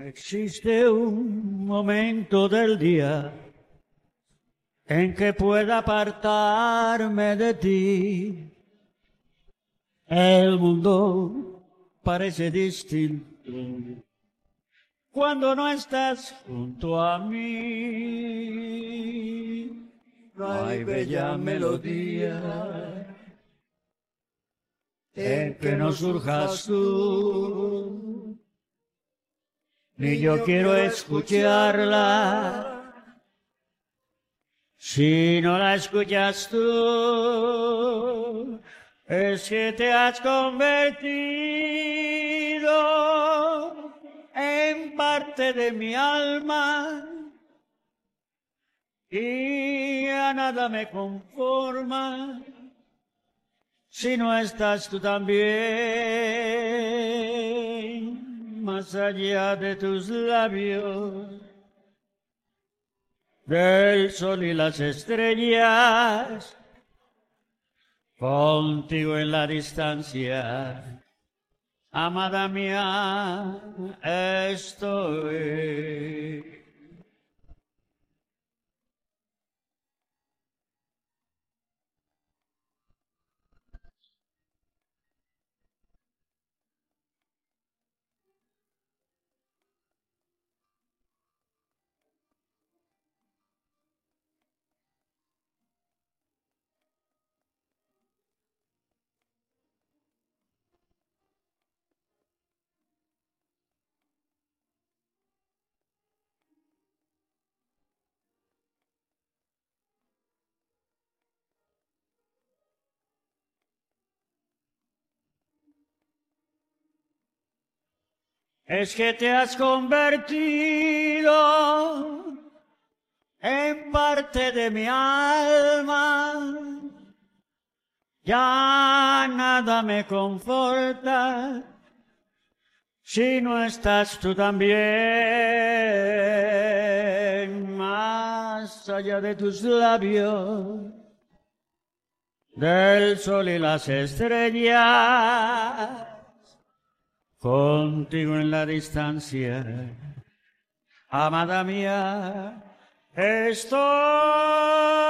Existe un momento del día en que pueda apartarme de ti. El mundo parece distinto cuando no estás junto a mí. No hay bella melodía en que no surjas tú, ni yo quiero escucharla si no la escuchas tú. Es que te has convertido en parte de mi alma y a nada me conforma si no estás tú también. Más allá de tus labios, del sol y las estrellas, contigo en la distancia, amada mía, estoy. Es que te has convertido en parte de mi alma, ya nada me conforta si no estás tú también. Más allá de tus labios, del sol y las estrellas, contigo en la distancia, amada mía, estoy.